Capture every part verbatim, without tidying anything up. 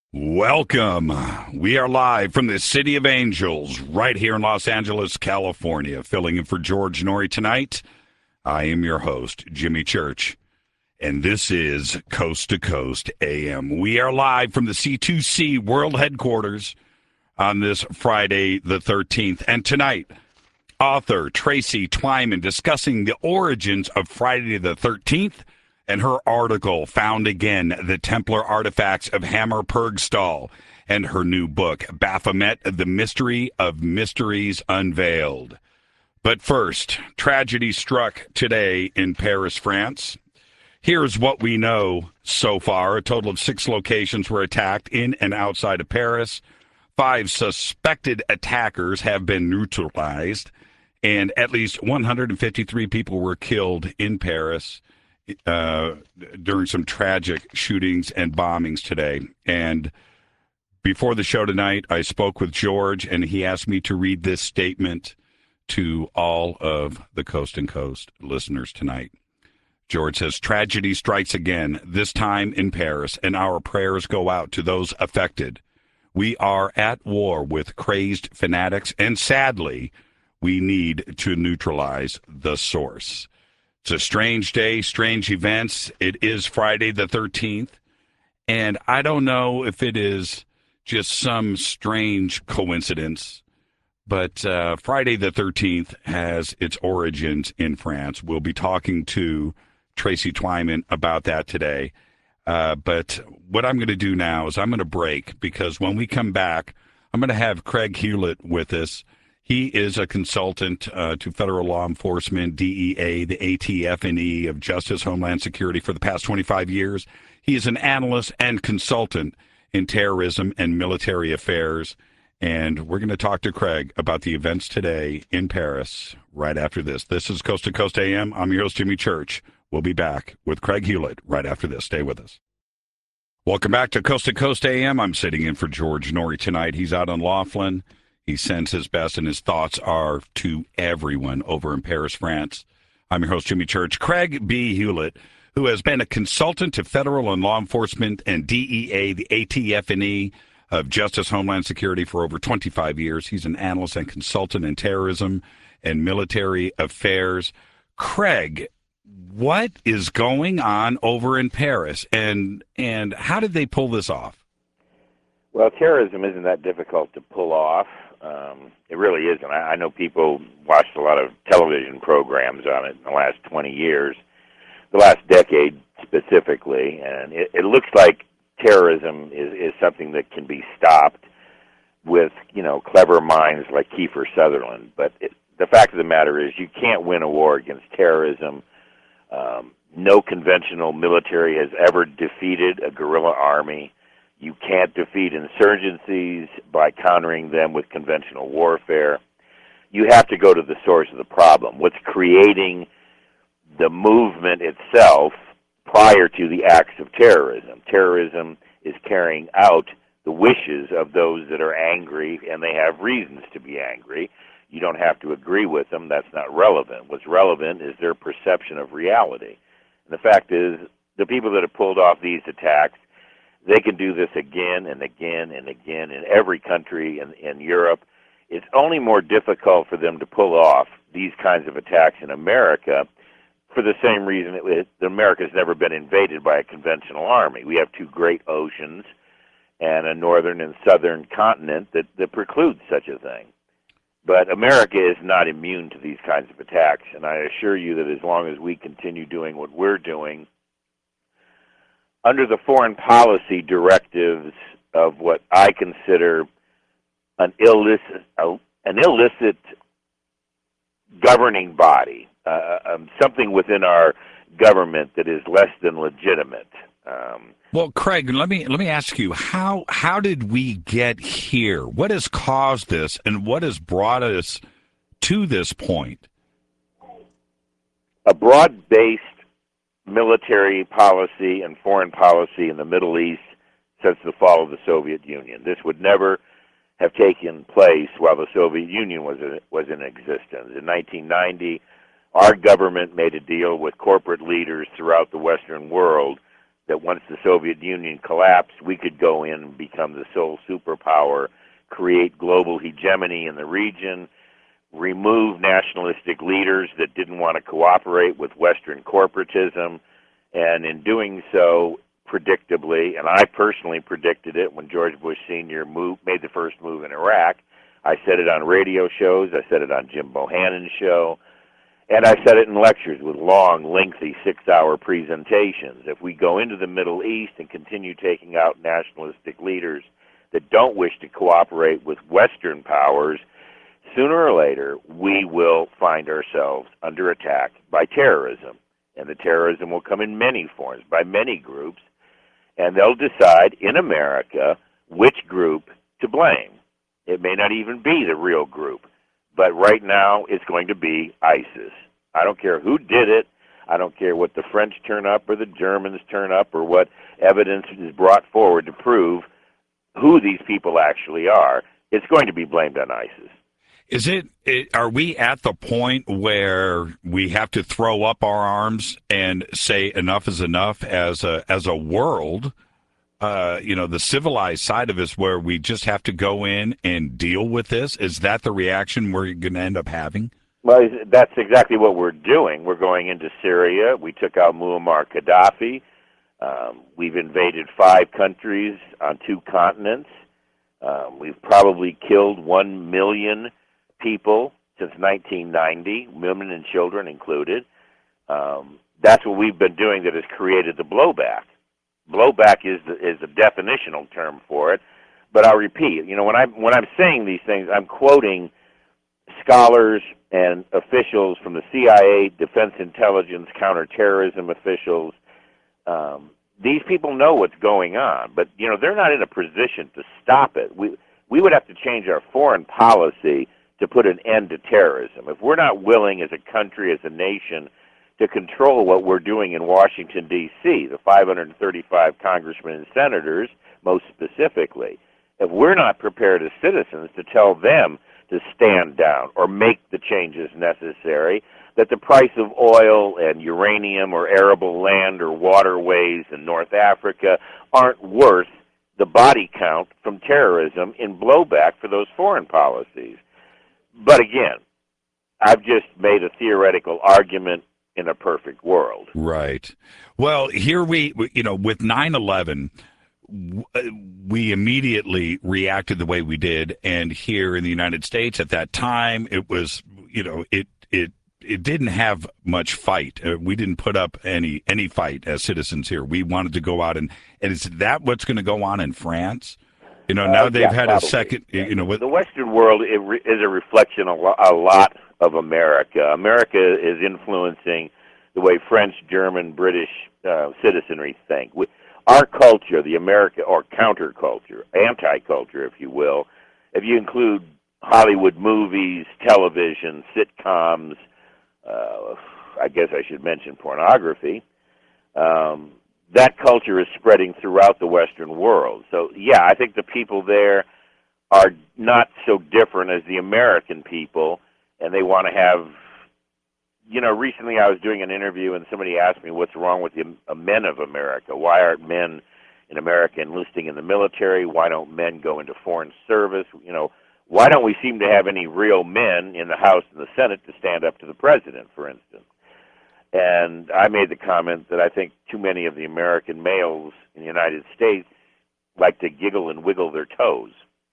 Welcome. We are live from the City of Angels right here in Los Angeles, California. Filling in for George Noory tonight. I am your host, Jimmy Church, and this is Coast to Coast A M. We are live from the C two C World Headquarters on this Friday the thirteenth. And tonight, author Tracy Twyman discussing the origins of Friday the thirteenth and her article, Found Again, the Templar Artifacts of Hammer Purgstall, and her new book, Baphomet, The Mystery of Mysteries Unveiled. But first, tragedy struck today in Paris, France. Here's what we know so far. A total of six locations were attacked in and outside of Paris. Five suspected attackers have been neutralized, and at least one hundred fifty-three people were killed in Paris Uh, during some tragic shootings and bombings today. And before the show tonight, I spoke with George, and he asked me to read this statement to all of the Coast and Coast listeners tonight. George says, tragedy strikes again, this time in Paris, and our prayers go out to those affected. We are at war with crazed fanatics, and sadly, we need to neutralize the source. It's a strange day, strange events. It is Friday the thirteenth, and I don't know if it is just some strange coincidence, but uh, Friday the thirteenth has its origins in France. We'll be talking to Tracy Twyman about that today. Uh, but what I'm going to do now is I'm going to break, because when we come back, I'm going to have Craig Hewlett with us. He is a consultant uh, to federal law enforcement, D E A, the A T F and E of Justice, Homeland Security for the past twenty-five years. He is an analyst and consultant in terrorism and military affairs. And we're going to talk to Craig about the events today in Paris right after this. This is Coast to Coast A M. I'm your host, Jimmy Church. We'll be back with Craig Hewlett right after this. Stay with us. Welcome back to Coast to Coast A M. I'm sitting in for George Noory tonight. He's out on Laughlin. He sends his best, and his thoughts are to everyone over in Paris, France. I'm your host, Jimmy Church. Craig B. Hewlett, who has been a consultant to federal and law enforcement and D E A, the A T F and E of Justice, Homeland Security for over twenty-five years. He's an analyst and consultant in terrorism and military affairs. Craig, what is going on over in Paris, and and how did they pull this off? Well, terrorism isn't that difficult to pull off. Um, it really isn't. I, I know people watched a lot of television programs on it in the last twenty years, the last decade specifically, and it, it looks like terrorism is, is something that can be stopped with, you know, clever minds like Kiefer Sutherland. But it, the fact of the matter is you can't win a war against terrorism. Um, no conventional military has ever defeated a guerrilla army. You can't defeat insurgencies by countering them with conventional warfare. You have to go to the source of the problem. What's creating the movement itself prior to the acts of terrorism? Terrorism is carrying out the wishes of those that are angry, and they have reasons to be angry. You don't have to agree with them. That's not relevant. What's relevant is their perception of reality. And the fact is, the people that have pulled off these attacks, they can do this again and again and again in every country in, in Europe. It's only more difficult for them to pull off these kinds of attacks in America for the same reason that, it, that America's never been invaded by a conventional army. We have two great oceans and a northern and southern continent that, that precludes such a thing. But America is not immune to these kinds of attacks, and I assure you that as long as we continue doing what we're doing, under the foreign policy directives of what I consider an illicit, uh, an illicit governing body, uh, um, something within our government that is less than legitimate. Um, well, Craig, let me let me ask you how how did we get here? What has caused this, and what has brought us to this point? A broad-based military policy and foreign policy in the Middle East since the fall of the Soviet Union. This would never have taken place while the Soviet Union was in, was in existence. In nineteen ninety, our government made a deal with corporate leaders throughout the Western world that once the Soviet Union collapsed, we could go in and become the sole superpower, create global hegemony in the region, remove nationalistic leaders that didn't want to cooperate with Western corporatism, and in doing so, predictably, and I personally predicted it when George Bush Senior moved, made the first move in Iraq. I said it on radio shows, I said it on Jim Bohannon's show, and I said it in lectures with long, lengthy six-hour presentations. If we go into the Middle East and continue taking out nationalistic leaders that don't wish to cooperate with Western powers, sooner or later we will find ourselves under attack by terrorism. And the terrorism will come in many forms, by many groups, and they'll decide in America which group to blame. It may not even be the real group. But right now, it's going to be ISIS. I don't care who did it. I don't care what the French turn up or the Germans turn up or what evidence is brought forward to prove who these people actually are. It's going to be blamed on ISIS. Is it, it, are we at the point where we have to throw up our arms and say enough is enough as a, as a world? Uh, you know, the civilized side of us where we just have to go in and deal with this? Is that the reaction we're going to end up having? Well, that's exactly what we're doing. We're going into Syria. We took out Muammar Gaddafi. Um, we've invaded five countries on two continents. Um, we've probably killed one million people since nineteen ninety, women and children included. Um, that's what we've been doing that has created the blowback. Blowback is the, is a definitional term for it, but I'll repeat. You know, when I'm when I'm saying these things, I'm quoting scholars and officials from the C I A, Defense Intelligence, counterterrorism officials. Um, these people know what's going on, but you know they're not in a position to stop it. We we would have to change our foreign policy to put an end to terrorism. If we're not willing, as a country, as a nation, to control what we're doing in Washington, D C, the five hundred thirty-five congressmen and senators, most specifically, if we're not prepared as citizens to tell them to stand down or make the changes necessary, that the price of oil and uranium or arable land or waterways in North Africa aren't worth the body count from terrorism in blowback for those foreign policies. But again, I've just made a theoretical argument in a perfect world. Right. Well, here we, you know, with nine eleven, we immediately reacted the way we did. And here in the United States at that time, it was, you know, it, it, it didn't have much fight. Uh, we didn't put up any, any fight as citizens here. We wanted to go out and, and is that what's going to go on in France? You know, now uh, they've yeah, had probably. a second, you know, with the Western world it re- is a reflection of a lot of America. America is influencing the way French, German, British uh, citizenry think. We, our culture, the America, or counterculture, anti-culture, if you will, if you include Hollywood movies, television, sitcoms, uh, I guess I should mention pornography, um, that culture is spreading throughout the Western world. So, yeah, I think the people there are not so different as the American people, and they want to have, you know, recently I was doing an interview and somebody asked me what's wrong with the uh, men of America. Why aren't men in America enlisting in the military? Why don't men go into foreign service? You know, why don't we seem to have any real men in the House and the Senate to stand up to the president, for instance? And I made the comment that I think too many of the American males in the United States like to giggle and wiggle their toes.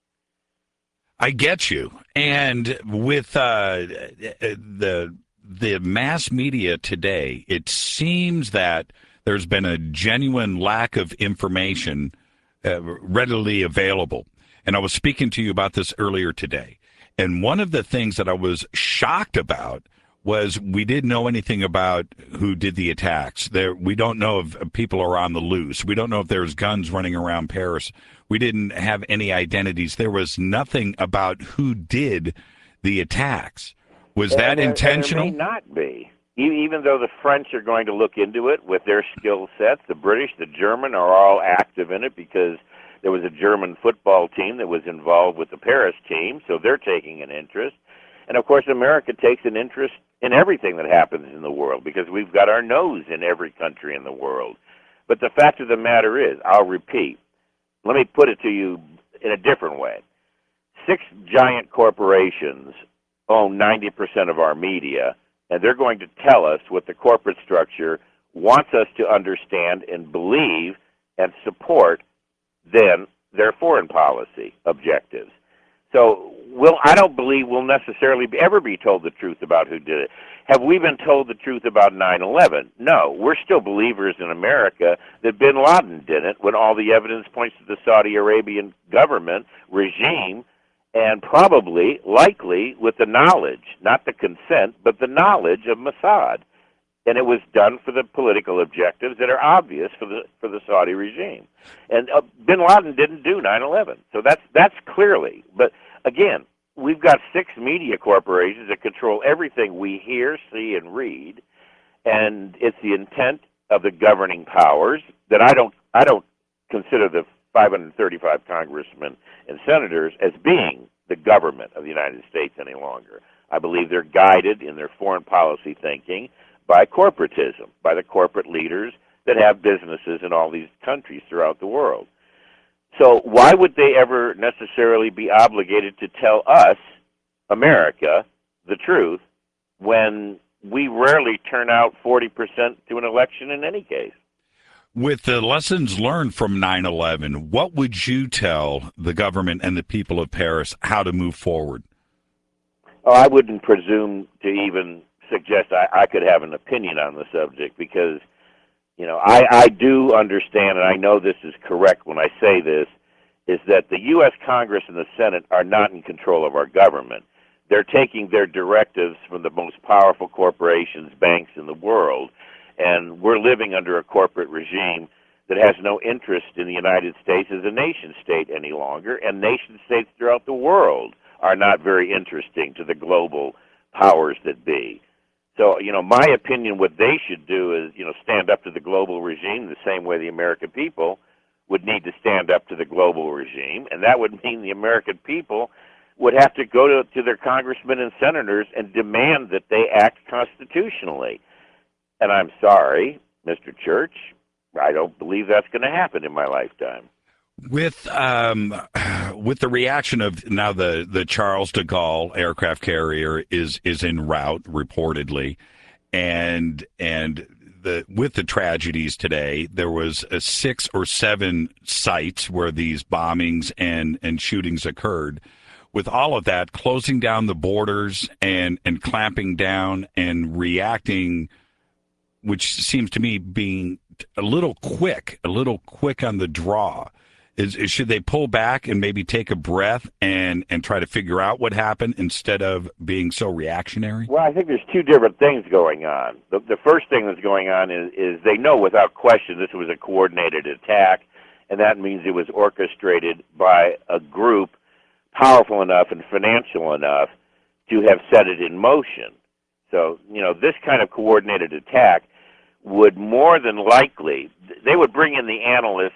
I get you. And with uh, the the mass media today, it seems that there's been a genuine lack of information uh, readily available. And I was speaking to you about this earlier today. And one of the things that I was shocked about was we didn't know anything about who did the attacks. There, we don't know if people are on the loose. We don't know if there's guns running around Paris. We didn't have any identities. There was nothing about who did the attacks. Was and, that and, intentional? And it may not be. Even though the French are going to look into it with their skill sets, the British, the German are all active in it because there was a German football team that was involved with the Paris team, so they're taking an interest. And, of course, America takes an interest in everything that happens in the world because we've got our nose in every country in the world. But the fact of the matter is, I'll repeat, let me put it to you in a different way. Six giant corporations own ninety percent of our media, and they're going to tell us what the corporate structure wants us to understand and believe and support then their foreign policy objectives. So we'll, I don't believe we'll necessarily be, ever be told the truth about who did it. Have we been told the truth about nine eleven? No. We're still believers in America that bin Laden did it when all the evidence points to the Saudi Arabian government regime, and probably, likely, with the knowledge, not the consent, but the knowledge of Mossad. And it was done for the political objectives that are obvious for the for the Saudi regime. And uh, bin Laden didn't do nine eleven. So that's that's clearly. But again, we've got six media corporations that control everything we hear, see, and read. And it's the intent of the governing powers that I don't I don't consider the five hundred thirty-five congressmen and senators as being the government of the United States any longer. I believe they're guided in their foreign policy thinking by corporatism, by the corporate leaders that have businesses in all these countries throughout the world. So why would they ever necessarily be obligated to tell us, America, the truth, when we rarely turn out forty percent to an election in any case? With the lessons learned from nine eleven, what would you tell the government and the people of Paris how to move forward? Oh, I wouldn't presume to even suggest I, I could have an opinion on the subject because, you know, I, I do understand, and I know this is correct when I say this, is that the U S Congress and the Senate are not in control of our government. They're taking their directives from the most powerful corporations, banks in the world, and we're living under a corporate regime that has no interest in the United States as a nation state any longer, and nation states throughout the world are not very interesting to the global powers that be. So, you know, my opinion, what they should do is, you know, stand up to the global regime the same way the American people would need to stand up to the global regime, and that would mean the American people would have to go to, to their congressmen and senators and demand that they act constitutionally. And I'm sorry, Mister Church, I don't believe that's going to happen in my lifetime. With um, with the reaction of now the, the Charles de Gaulle aircraft carrier is is en route reportedly, and and the with the tragedies today, there was a six or seven sites where these bombings and, and shootings occurred. With all of that, closing down the borders and, and clamping down and reacting, which seems to me being a little quick, a little quick on the draw. Is, is should they pull back and maybe take a breath and, and try to figure out what happened instead of being so reactionary? Well, I think there's two different things going on. The, the first thing that's going on is, is they know without question this was a coordinated attack, and that means it was orchestrated by a group powerful enough and financial enough to have set it in motion. So, you know, this kind of coordinated attack would more than likely, they would bring in the analysts,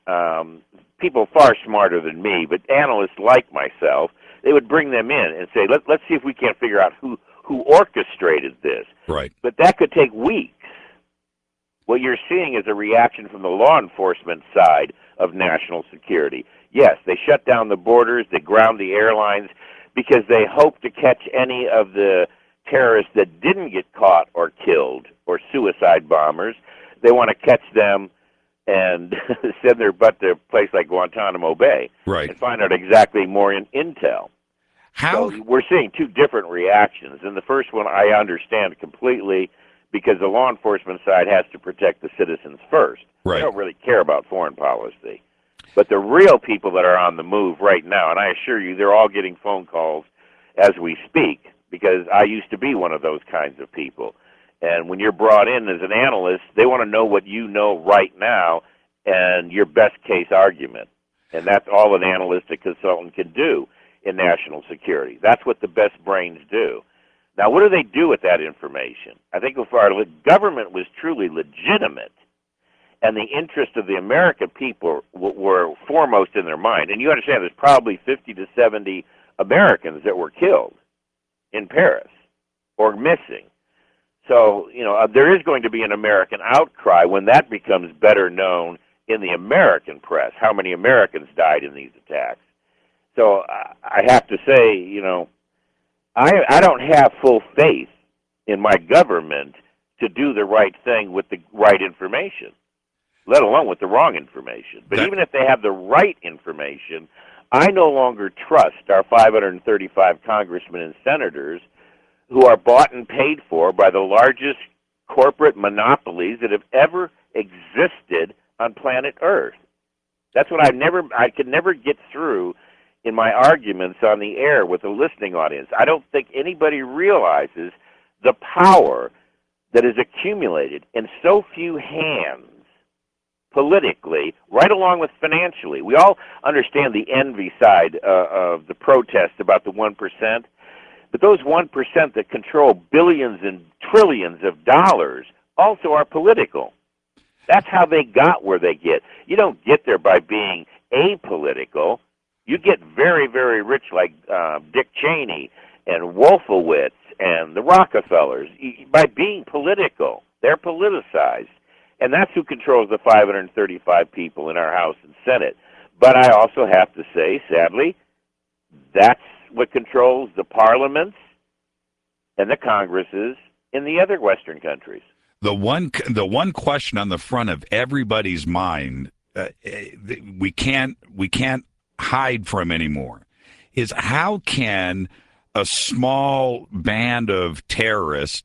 um, people far smarter than me, but analysts like myself, they would bring them in and say, Let, let's see if we can't figure out who, who orchestrated this. Right. But that could take weeks. What you're seeing is a reaction from the law enforcement side of national security. Yes, they shut down the borders, they ground the airlines, because they hope to catch any of the terrorists that didn't get caught or killed, or suicide bombers. They want to catch them and send their butt to a place like Guantanamo Bay, right, and find out exactly more in intel. How so we're seeing two different reactions, and the first one I understand completely because the law enforcement side has to protect the citizens first. Right. They don't really care about foreign policy. But the real people that are on the move right now, and I assure you they're all getting phone calls as we speak, because I used to be one of those kinds of people. And when you're brought in as an analyst, they want to know what you know right now and your best case argument. And that's all an analyst, a consultant can do in national security. That's what the best brains do. Now, what do they do with that information? I think if our government was truly legitimate and the interest of the American people were foremost in their mind, and you understand there's probably fifty to seventy Americans that were killed in Paris or missing. So, you know, uh, there is going to be an American outcry when that becomes better known in the American press, how many Americans died in these attacks. So uh, I have to say, you know, I, I don't have full faith in my government to do the right thing with the right information, let alone with the wrong information. But that, even if they have the right information, I no longer trust our five hundred thirty-five congressmen and senators who are bought and paid for by the largest corporate monopolies that have ever existed on planet Earth. That's what I never, I could never get through in my arguments on the air with a listening audience. I don't think anybody realizes the power that is accumulated in so few hands politically, right along with financially. We all understand the envy side uh, of the protest about the one percent. But those one percent that control billions and trillions of dollars also are political. That's how they got where they get. You don't get there by being apolitical. You get very, very rich like uh, Dick Cheney and Wolfowitz and the Rockefellers by being political. They're politicized. And that's who controls the five hundred thirty-five people in our House and Senate. But I also have to say, sadly, that's what controls the parliaments and the Congresses in the other Western countries. The one, the one question on the front of everybody's mind, uh, we can't, we can't hide from anymore, is how can a small band of terrorists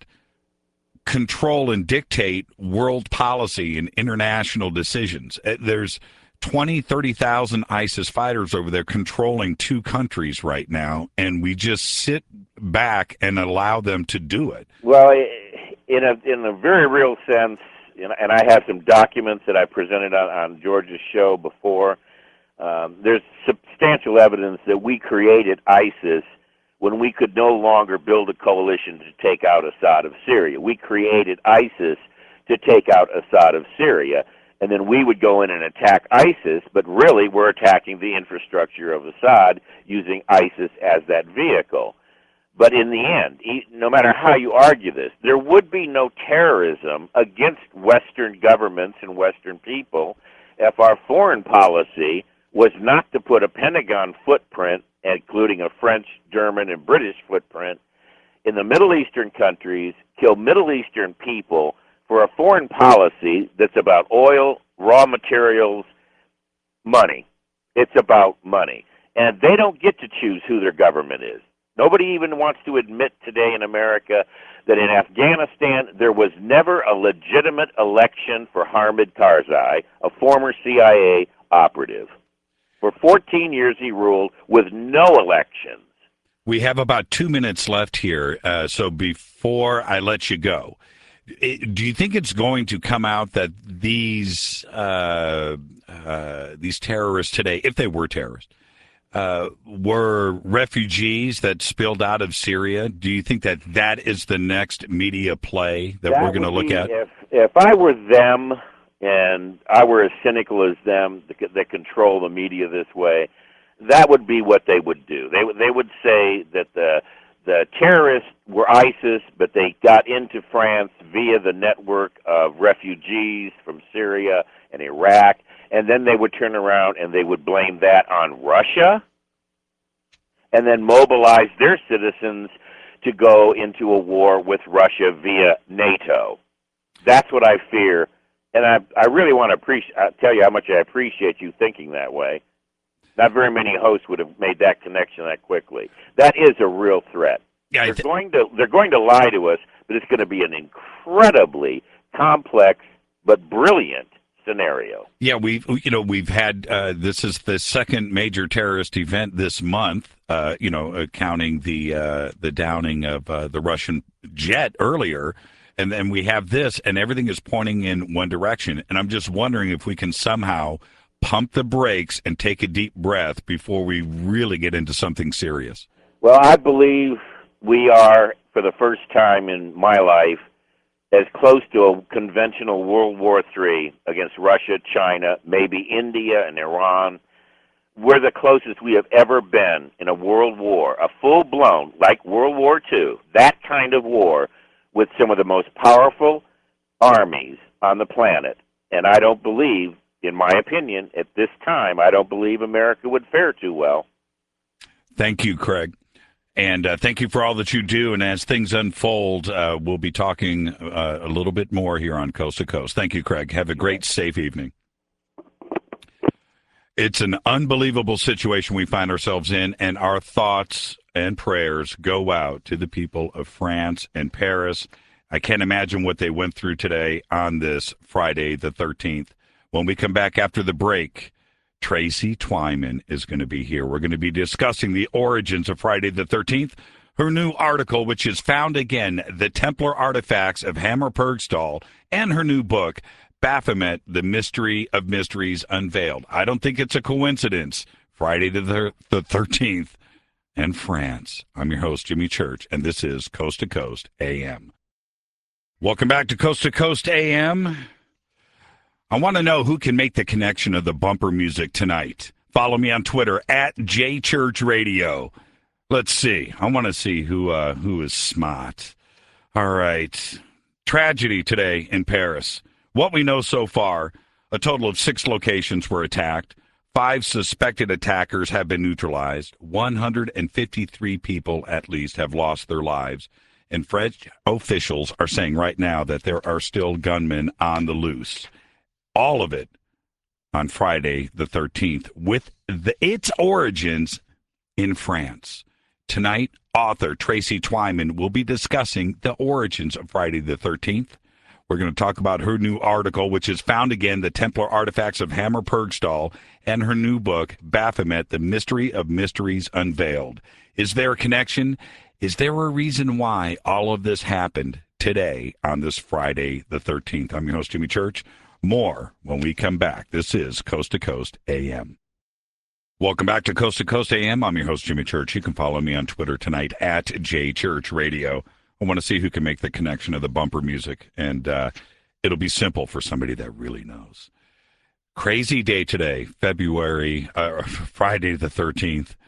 control and dictate world policy and international decisions? There's twenty, thirty thousand ISIS fighters over there controlling two countries right now, and we just sit back and allow them to do it. Well, in a in a very real sense, and I have some documents that I presented on, on George's show before, um, there's substantial evidence that we created ISIS when we could no longer build a coalition to take out Assad of Syria. We created ISIS to take out Assad of Syria. And then we would go in and attack ISIS, but really we're attacking the infrastructure of Assad using ISIS as that vehicle. But in the end, no matter how you argue this, there would be no terrorism against Western governments and Western people if our foreign policy was not to put a Pentagon footprint, including a French, German, and British footprint, in the Middle Eastern countries, kill Middle Eastern people, for a foreign policy that's about oil, raw materials, money. It's about money. And they don't get to choose who their government is. Nobody even wants to admit today in America that in Afghanistan there was never a legitimate election for Hamid Karzai, a former C I A operative. For fourteen years he ruled with no elections. We have about two minutes left here, uh, so before I let you go, do you think it's going to come out that these uh, uh, these terrorists today, if they were terrorists, uh, were refugees that spilled out of Syria? Do you think that that is the next media play that, that we're going to look at? If, if I were them and I were as cynical as them that, that control the media this way, that would be what they would do. They, they would say that the The terrorists were ISIS, but they got into France via the network of refugees from Syria and Iraq, and then they would turn around and they would blame that on Russia, and then mobilize their citizens to go into a war with Russia via NATO. That's what I fear, and I, I really want to appreciate, tell you how much I appreciate you thinking that way. Not very many hosts would have made that connection that quickly. That is a real threat. Yeah, they're th- going to they're going to lie to us, but it's going to be an incredibly complex but brilliant scenario. Yeah, we've you know we've had uh, this is the second major terrorist event this month. Uh, you know, uh, counting the uh, the downing of uh, the Russian jet earlier. And then we have this, and everything is pointing in one direction. And I'm just wondering if we can somehow pump the brakes and take a deep breath before we really get into something serious. Well, I believe we are, for the first time in my life, as close to a conventional World War Three against Russia, China, maybe India and Iran. We're the closest we have ever been in a world war, a full-blown, like World War Two, that kind of war, with some of the most powerful armies on the planet. And I don't believe, in my opinion, at this time, I don't believe America would fare too well. Thank you, Craig. And uh, thank you for all that you do. And as things unfold, uh, we'll be talking uh, a little bit more here on Coast to Coast. Thank you, Craig. Have a great, safe evening. It's an unbelievable situation we find ourselves in, and our thoughts and prayers go out to the people of France and Paris. I can't imagine what they went through today on this Friday the thirteenth. When we come back after the break, Tracy Twyman is going to be here. We're going to be discussing the origins of Friday the thirteenth, her new article, which is Found Again, the Templar Artifacts of Hammer Purgstall, and her new book, Baphomet, the Mystery of Mysteries Unveiled. I don't think it's a coincidence. Friday the thirteenth and France. I'm your host, Jimmy Church, and this is Coast to Coast A M. Welcome back to Coast to Coast A M. I want to know who can make the connection of the bumper music tonight. Follow me on Twitter at JChurchRadio. Let's see. I want to see who uh, who is smart. All right. Tragedy today in Paris. What we know so far, a total of six locations were attacked. Five suspected attackers have been neutralized. one hundred fifty-three people at least have lost their lives. And French officials are saying right now that there are still gunmen on the loose. All of it on Friday the thirteenth with the, its origins in France. Tonight, author Tracy Twyman will be discussing the origins of Friday the thirteenth. We're going to talk about her new article, which is Found Again, the Templar Artifacts of Hammer Purgstall, and her new book, Baphomet, the Mystery of Mysteries Unveiled. Is there a connection? Is there a reason why all of this happened today on this Friday the thirteenth? I'm your host, Jimmy Church. More when we come back. This is Coast to Coast A M. Welcome back to Coast to Coast A M. I'm your host, Jimmy Church. You can follow me on Twitter tonight at JChurchRadio. I want to see who can make the connection of the bumper music, and uh, it'll be simple for somebody that really knows. Crazy day today, February, uh, Friday the thirteenth,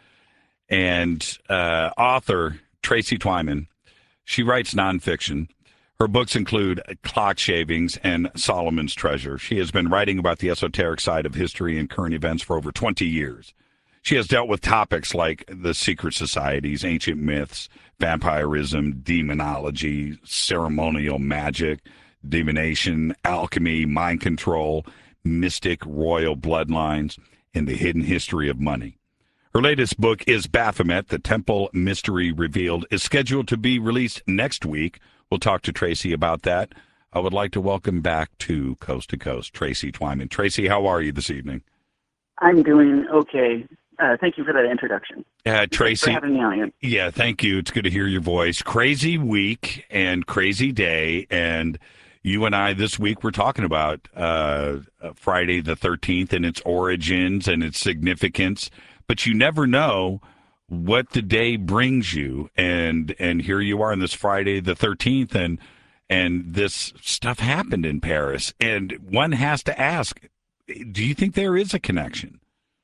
and uh, author Tracy Twyman, she writes nonfiction. Her books include Clock Shavings and Solomon's Treasure. She has been writing about the esoteric side of history and current events for over twenty years. She has dealt with topics like the secret societies, ancient myths, vampirism, demonology, ceremonial magic, divination, alchemy, mind control, mystic royal bloodlines, and the hidden history of money. Her latest book is Baphomet, the Temple Mystery Revealed, is scheduled to be released next week. We'll talk to Tracy about that. I would like to welcome back to Coast to Coast, Tracy Twyman. Tracy, how are you this evening? I'm doing okay. Uh, thank you for that introduction. Uh, Tracy, Thanks for having me on here. Yeah, thank you. It's good to hear your voice. Crazy week and crazy day, and you and I this week we're talking about uh, Friday the thirteenth and its origins and its significance, but you never know what the day brings you, and and here you are on this Friday the thirteenth, and and this stuff happened in Paris, and one has to ask, do you think there is a connection?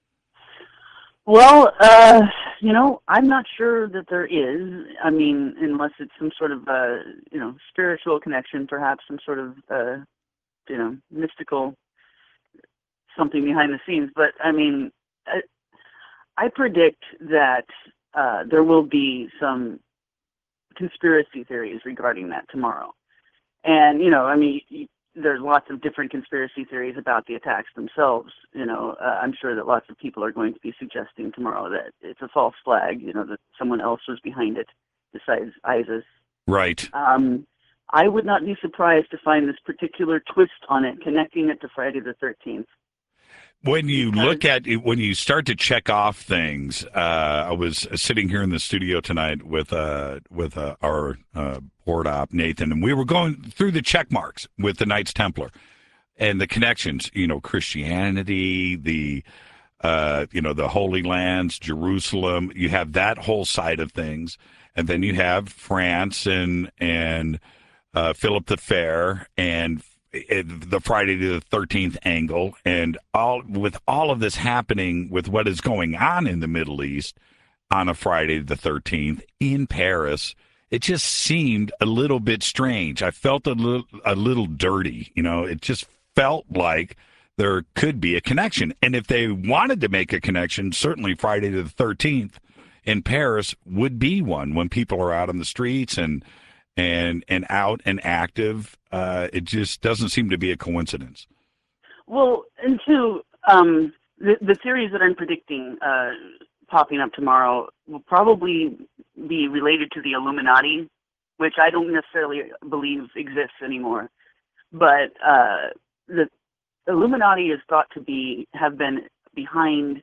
Well, uh, you know, I'm not sure that there is. I mean, unless it's some sort of, uh, you know, spiritual connection, perhaps some sort of, uh, you know, mystical something behind the scenes. But, I mean, I, I predict that uh, there will be some conspiracy theories regarding that tomorrow. And, you know, I mean, there's lots of different conspiracy theories about the attacks themselves. You know, uh, I'm sure that lots of people are going to be suggesting tomorrow that it's a false flag, you know, that someone else was behind it besides ISIS. Right. Um, I would not be surprised to find this particular twist on it, connecting it to Friday the thirteenth. When you look at it, when you start to check off things, uh, I was sitting here in the studio tonight with uh, with uh, our uh, board op Nathan, and we were going through the check marks with the Knights Templar and the connections. You know, Christianity, the uh, you know the Holy Lands, Jerusalem. You have that whole side of things, and then you have France and and uh, Philip the Fair and the Friday the thirteenth angle, and all with all of this happening with what is going on in the Middle East on a Friday the thirteenth in Paris, it just seemed a little bit strange. I felt a little, a little dirty. You know, it just felt like there could be a connection. And if they wanted to make a connection, certainly Friday the thirteenth in Paris would be one when people are out on the streets and and and out and active. Uh, it just doesn't seem to be a coincidence. Well, and two, um, the, the theories that I'm predicting uh, popping up tomorrow will probably be related to the Illuminati, which I don't necessarily believe exists anymore. But uh, the Illuminati is thought to be have been behind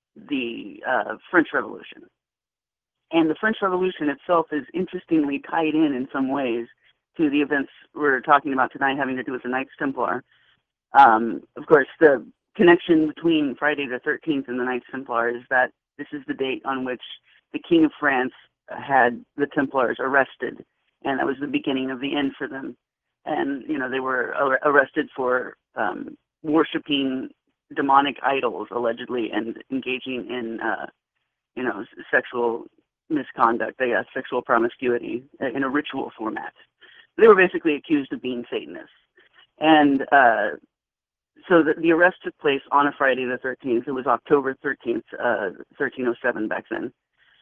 the uh, French Revolution. And the French Revolution itself is interestingly tied in in some ways to the events we're talking about tonight having to do with the Knights Templar. Um, of course, the connection between Friday the thirteenth and the Knights Templar is that this is the date on which the King of France had the Templars arrested, and that was the beginning of the end for them. And, you know, they were ar- arrested for um, worshiping demonic idols, allegedly, and engaging in, uh, you know, sexual misconduct, I guess, sexual promiscuity in a ritual format. They were basically accused of being Satanists. And uh, so the, the arrest took place on a Friday the thirteenth. It was October thirteenth, uh, thirteen oh seven back then.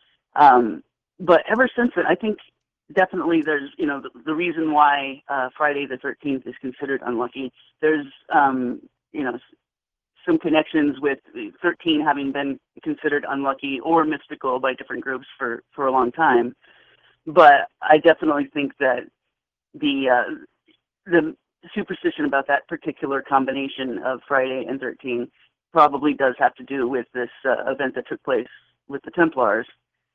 Um, but ever since then, I think definitely there's, you know, the, the reason why uh, Friday the thirteenth is considered unlucky, there's, um, you know, some connections with thirteen having been considered unlucky or mystical by different groups for, for a long time. But I definitely think that the uh, the superstition about that particular combination of Friday and thirteen probably does have to do with this uh, event that took place with the Templars.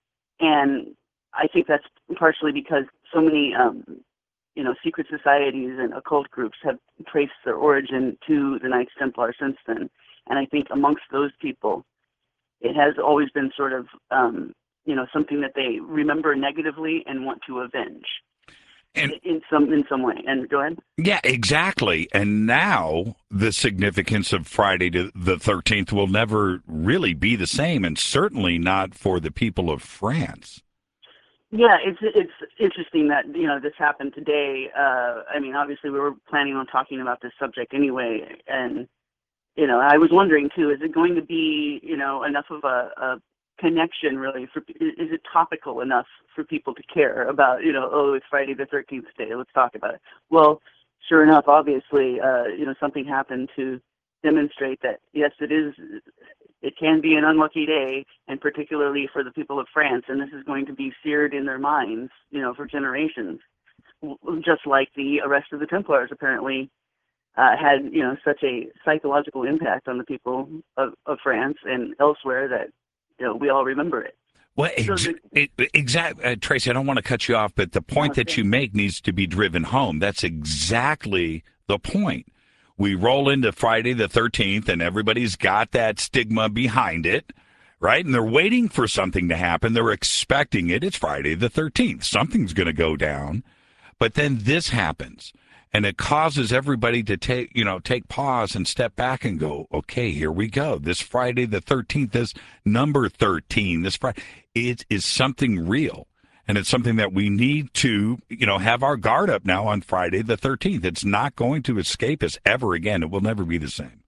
And I think that's partially because so many, um, you know, secret societies and occult groups have traced their origin to the Knights Templar since then. And I think amongst those people, it has always been sort of, um, you know, something that they remember negatively and want to avenge. And in some in some way. And go ahead. Yeah, exactly. And now the significance of Friday the thirteenth will never really be the same, and certainly not for the people of France. Yeah, it's it's interesting that, you know, this happened today. Uh, I mean, obviously we were planning on talking about this subject anyway, and, you know, I was wondering too, is it going to be, you know, enough of a, a connection really for, is it topical enough for people to care about, you know, oh, it's Friday the thirteenth day, let's talk about it. Well, sure enough, obviously, uh, you know, something happened to demonstrate that, yes, it is, it can be an unlucky day, and particularly for the people of France, and this is going to be seared in their minds, you know, for generations, just like the arrest of the Templars apparently uh, had, you know, such a psychological impact on the people of, of France and elsewhere that, you know, we all remember it. Well, ex- exactly, uh, Tracy, I don't want to cut you off, but the point okay. that you make needs to be driven home. That's exactly the point. We roll into Friday the thirteenth, and everybody's got that stigma behind it, right? And they're waiting for something to happen. They're expecting it. It's Friday the thirteenth. Something's going to go down. But then this happens, and it causes everybody to take, you know, take pause and step back and go, okay, here we go. This Friday the thirteenth, this number thirteen, this Friday, it is something real. And it's something that we need to, you know, have our guard up now on Friday the thirteenth. It's not going to escape us ever again. It will never be the same.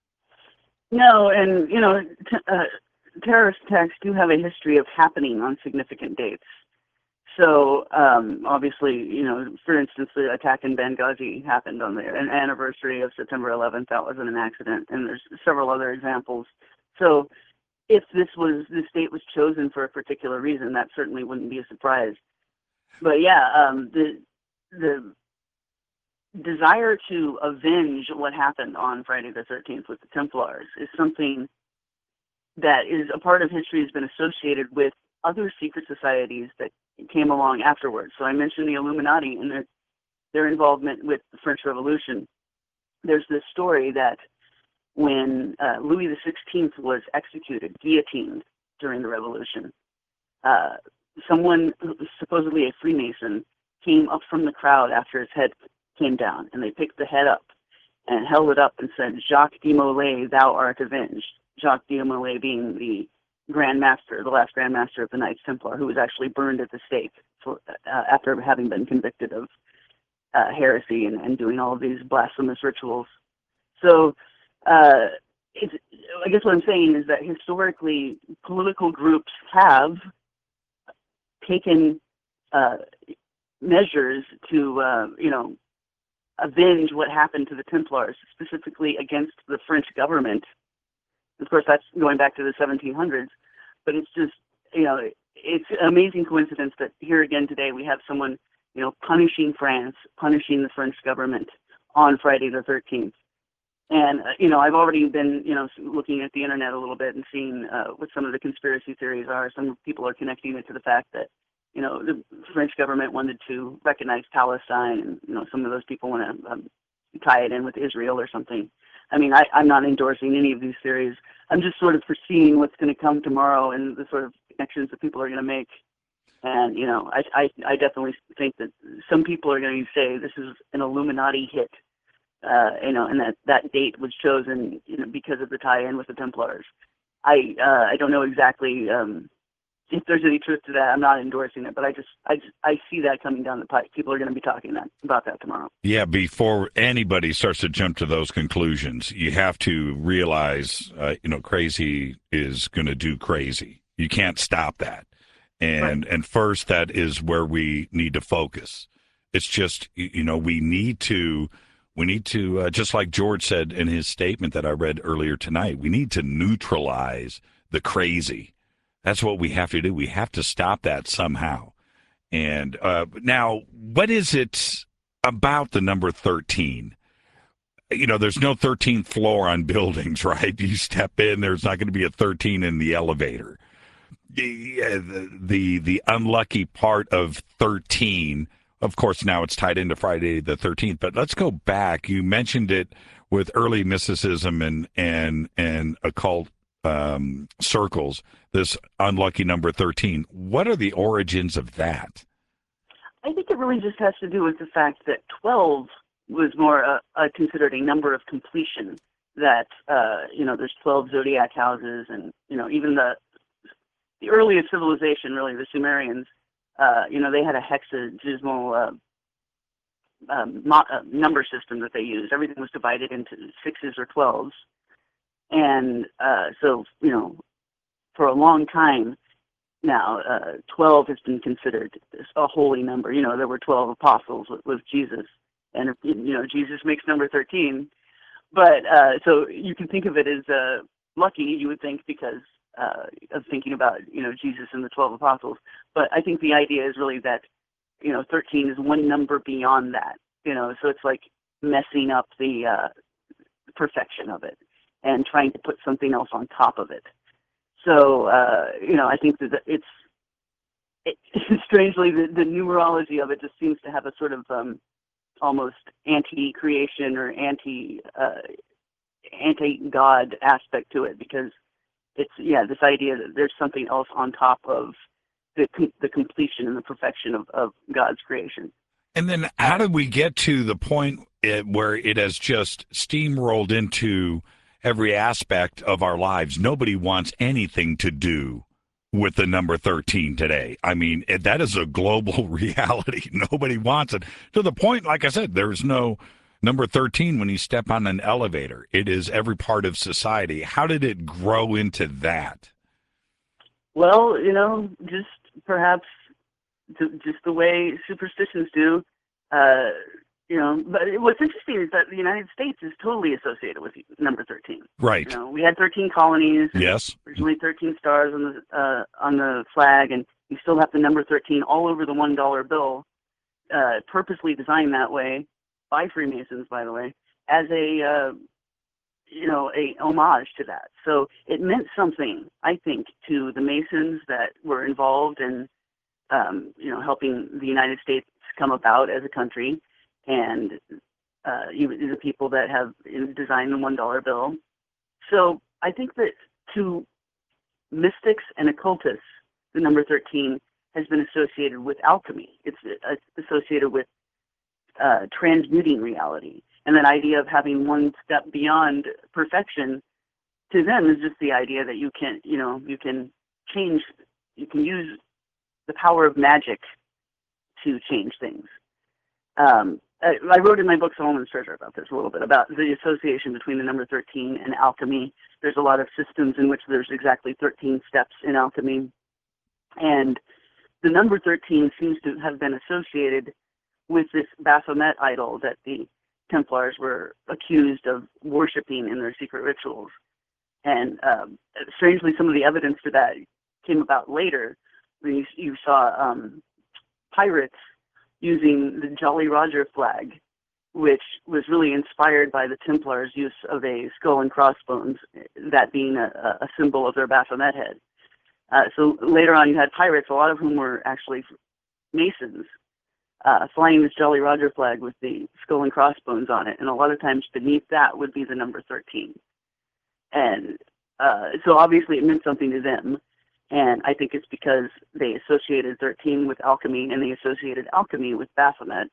No, and, you know, t- uh, terrorist attacks do have a history of happening on significant dates. So, um, obviously, you know, for instance, the attack in Benghazi happened on the an anniversary of September eleventh. That wasn't an accident, and there's several other examples. So, if this was this date was chosen for a particular reason, that certainly wouldn't be a surprise. But yeah, um, the the desire to avenge what happened on Friday the thirteenth with the Templars is something that is a part of history, has been associated with other secret societies that came along afterwards. So I mentioned the Illuminati and their their involvement with the French Revolution. There's this story that when uh, Louis the sixteenth was executed, guillotined during the Revolution, uh, someone, supposedly a Freemason, came up from the crowd after his head came down, and they picked the head up and held it up and said, "Jacques de Molay, thou art avenged." Jacques de Molay being the Grand Master, the last Grand Master of the Knights Templar, who was actually burned at the stake for, uh, after having been convicted of uh, heresy and, and doing all of these blasphemous rituals. So, uh, it's, I guess what I'm saying is that historically, political groups have taken uh, measures to, uh, you know, avenge what happened to the Templars, specifically against the French government. Of course, that's going back to the seventeen hundreds, but it's just, you know, it's an amazing coincidence that here again today we have someone, you know, punishing France, punishing the French government on Friday the thirteenth. And, uh, you know, I've already been, you know, looking at the internet a little bit and seeing uh, what some of the conspiracy theories are. Some people are connecting it to the fact that, you know, the French government wanted to recognize Palestine, and, you know, some of those people want to um, tie it in with Israel or something. I mean, I, I'm not endorsing any of these theories. I'm just sort of foreseeing what's going to come tomorrow and the sort of connections that people are going to make. And, you know, I, I, I definitely think that some people are going to say this is an Illuminati hit, uh, you know, and that that date was chosen, you know, because of the tie-in with the Templars. I uh, I don't know exactly um, if there's any truth to that. I'm not endorsing it, but I just I just, I see that coming down the pipe. People are going to be talking that, about that tomorrow. Yeah, before anybody starts to jump to those conclusions, you have to realize, uh, you know, crazy is going to do crazy. You can't stop that. And right. and first, that is where we need to focus. It's just, you know, we need to, we need to, uh, just like George said in his statement that I read earlier tonight, we need to neutralize the crazy. That's what we have to do. We have to stop that somehow. And uh, now, what is it about the number thirteen? You know, there's no thirteenth floor on buildings, right? You step in, there's not going to be a thirteen in the elevator. The, the, the unlucky part of thirteen, of course, now it's tied into Friday the thirteenth, but let's go back. You mentioned it with early mysticism and, and, and occult um, circles, this unlucky number thirteen. What are the origins of that? I think it really just has to do with the fact that twelve was more uh, uh, considered a number of completion, that, uh, you know, there's twelve zodiac houses, and, you know, even the the earliest civilization, really, the Sumerians, uh, you know, they had a hexadecimal uh, um, mo- uh, number system that they used. Everything was divided into sixes or twelves. And uh, so, you know, for a long time now, uh, twelve has been considered a holy number. You know, there were twelve apostles with, with Jesus. And, you know, Jesus makes number thirteen. But uh, so you can think of it as uh, lucky, you would think, because uh, of thinking about, you know, Jesus and the twelve apostles. But I think the idea is really that, you know, thirteen is one number beyond that. You know, so it's like messing up the uh, perfection of it and trying to put something else on top of it. So, uh, you know, I think that it's, it, strangely, the, the numerology of it just seems to have a sort of um, almost anti-creation or anti, uh, anti-God aspect to it, because it's, yeah, this idea that there's something else on top of the com- the completion and the perfection of, of God's creation. And then how did we get to the point it, where it has just steamrolled into every aspect of our lives? Nobody wants anything to do with the number thirteen today. I mean, it, that is a global reality. Nobody wants it. To the point, like I said, there's no number thirteen when you step on an elevator. It is every part of society. How did it grow into that? Well, you know, just perhaps just the way superstitions do. Uh, you know, but what's interesting is that the United States is totally associated with number thirteen. Right. You know, we had thirteen colonies. Yes. Originally thirteen stars on the uh, on the flag, and you still have the number thirteen all over the one dollar bill, uh, purposely designed that way by Freemasons, by the way, as a uh, you know a homage to that. So it meant something, I think, to the Masons that were involved in um, you know helping the United States come about as a country. And uh, you, the people that have designed the one dollar bill. So I think that to mystics and occultists, the number thirteen has been associated with alchemy. It's uh, associated with uh, transmuting reality. And that idea of having one step beyond perfection, to them, is just the idea that you can, you know, you can change, you can use the power of magic to change things. Um, I, I wrote in my book Solomon's Treasure about this a little bit, about the association between the number thirteen and alchemy. There's a lot of systems in which there's exactly thirteen steps in alchemy. And the number thirteen seems to have been associated with this Baphomet idol that the Templars were accused of worshiping in their secret rituals. And um, strangely, some of the evidence for that came about later when you, you saw um, pirates using the Jolly Roger flag, which was really inspired by the Templars' use of a skull and crossbones, that being a, a symbol of their Baphomet head. Uh, so later on, you had pirates, a lot of whom were actually Masons, uh, flying this Jolly Roger flag with the skull and crossbones on it, and a lot of times beneath that would be the number thirteen. And uh, so obviously it meant something to them. And I think it's because they associated thirteen with alchemy, and they associated alchemy with Baphomet.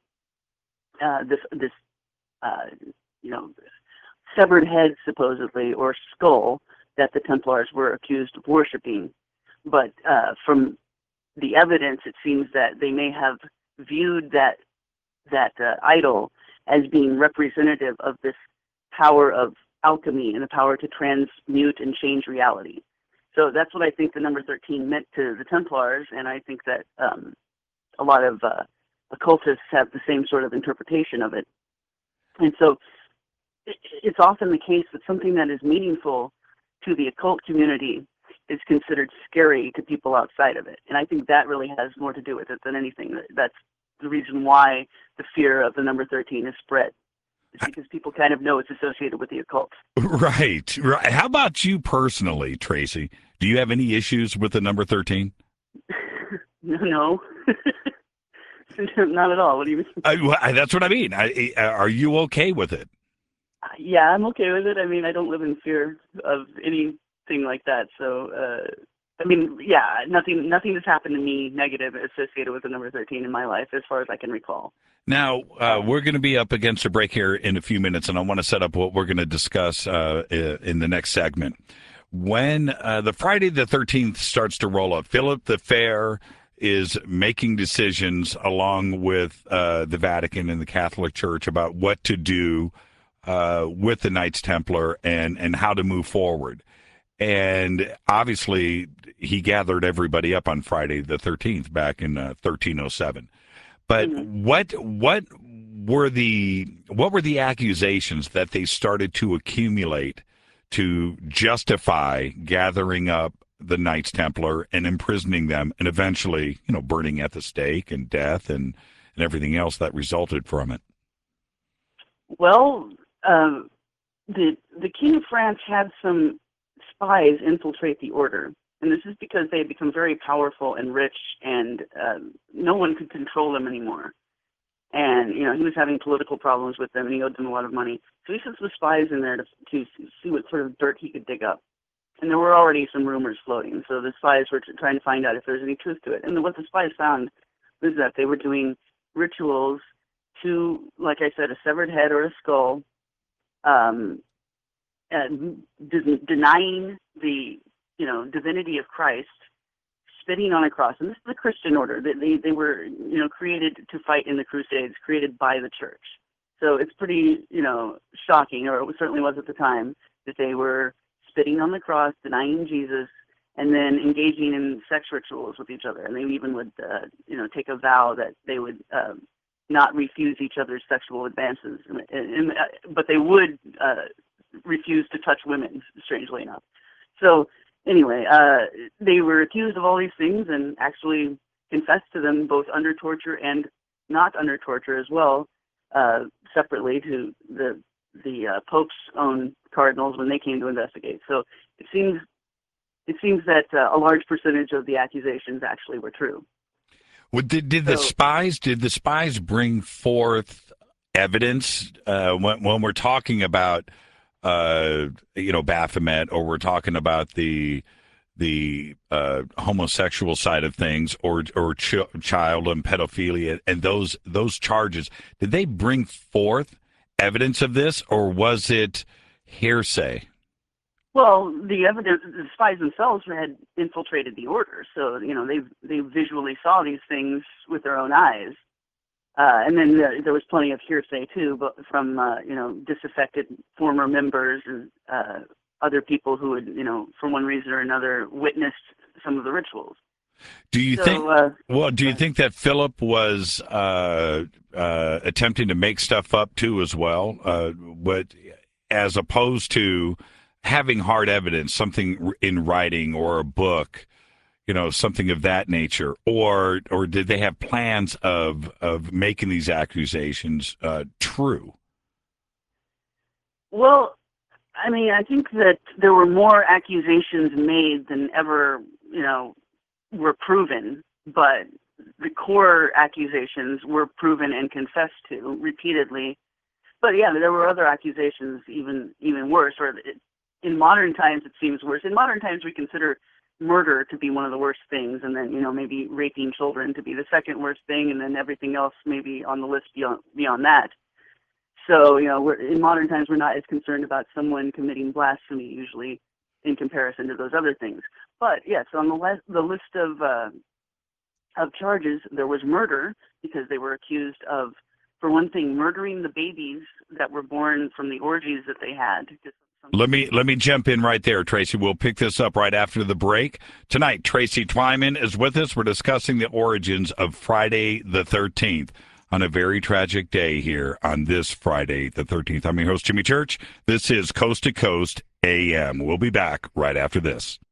Uh, this, this, uh, you know, severed head supposedly, or skull, that the Templars were accused of worshiping. But uh, from the evidence, it seems that they may have viewed that that uh, idol as being representative of this power of alchemy and the power to transmute and change reality. So that's what I think the number thirteen meant to the Templars, and I think that um, a lot of uh, occultists have the same sort of interpretation of it. And so it, it's often the case that something that is meaningful to the occult community is considered scary to people outside of it. And I think that really has more to do with it than anything. That's the reason why the fear of the number thirteen is spread. It's because people kind of know it's associated with the occult. Right, right. How about you personally, Tracy? Do you have any issues with the number thirteen? no, no. Not at all. What do you mean? I, well, that's what I mean. I, are you okay with it? Uh, yeah, I'm okay with it. I mean, I don't live in fear of anything like that. So, uh, I mean, yeah, nothing nothing has happened to me negative associated with the number thirteen in my life, as far as I can recall. Now, uh, we're going to be up against a break here in a few minutes, and I want to set up what we're going to discuss uh, in the next segment. When uh, the Friday the thirteenth starts to roll up, Philip the Fair is making decisions along with uh, the Vatican and the Catholic Church about what to do uh, with the Knights Templar and, and how to move forward. And obviously, he gathered everybody up on Friday the thirteenth back in uh, thirteen oh seven. But mm-hmm. what what were the what were the accusations that they started to accumulate to justify gathering up the Knights Templar and imprisoning them, and eventually, you know, burning at the stake and death and, and everything else that resulted from it? Well, uh, the the King of France had some spies infiltrate the order. And this is because they had become very powerful and rich, and uh, no one could control them anymore. And, you know, he was having political problems with them, and he owed them a lot of money. So he sent some spies in there to, to see what sort of dirt he could dig up. And there were already some rumors floating, so the spies were trying to find out if there was any truth to it. And what the spies found was that they were doing rituals to, like I said, a severed head or a skull, um, and de- denying the you know, divinity of Christ, spitting on a cross. And this is the Christian order. They, they, they were, you know, created to fight in the Crusades, created by the church. So it's pretty, you know, shocking, or it certainly was at the time, that they were spitting on the cross, denying Jesus, and then engaging in sex rituals with each other. And they even would, uh, you know, take a vow that they would uh, not refuse each other's sexual advances. And, and, uh, but they would uh, refuse to touch women, strangely enough. So, Anyway, uh, they were accused of all these things and actually confessed to them both under torture and not under torture as well, uh, separately to the the uh, Pope's own cardinals when they came to investigate. So it seems it seems that uh, a large percentage of the accusations actually were true. Well, did did so, the spies did the spies bring forth evidence uh, when when we're talking about? Uh, you know, Baphomet, or we're talking about the the uh, homosexual side of things, or or ch- child and pedophilia, and those those charges. Did they bring forth evidence of this, or was it hearsay? Well, the evidence, the spies themselves had infiltrated the order, so you know they they visually saw these things with their own eyes, uh, and then there, there was plenty of hearsay too, but from uh, you know disaffected former members and uh, other people who had you know for one reason or another witnessed some of the rituals. Do you so, think? Uh, well, do you think that Philip was uh, uh, attempting to make stuff up too, as well? Uh, what, as opposed to having hard evidence, something in writing or a book, you know, something of that nature, or or did they have plans of of making these accusations uh, true? Well, I mean, I think that there were more accusations made than ever, you know, were proven, but the core accusations were proven and confessed to repeatedly. But yeah, there were other accusations even even worse, or it, in modern times it seems worse. In modern times we consider murder to be one of the worst things, and then, you know, maybe raping children to be the second worst thing, and then everything else maybe on the list beyond, beyond that. So, you know, we're, in modern times we're not as concerned about someone committing blasphemy usually in comparison to those other things. But yes, on the, le- the list of uh, of charges, there was murder, because they were accused of, for one thing, murdering the babies that were born from the orgies that they had. Let me let me jump in right there, Tracy. We'll pick this up right after the break. Tonight, Tracy Twyman is with us. We're discussing the origins of Friday the thirteenth on a very tragic day here on this Friday the thirteenth. I'm your host, Jimmy Church. This is Coast to Coast A M. We'll be back right after this.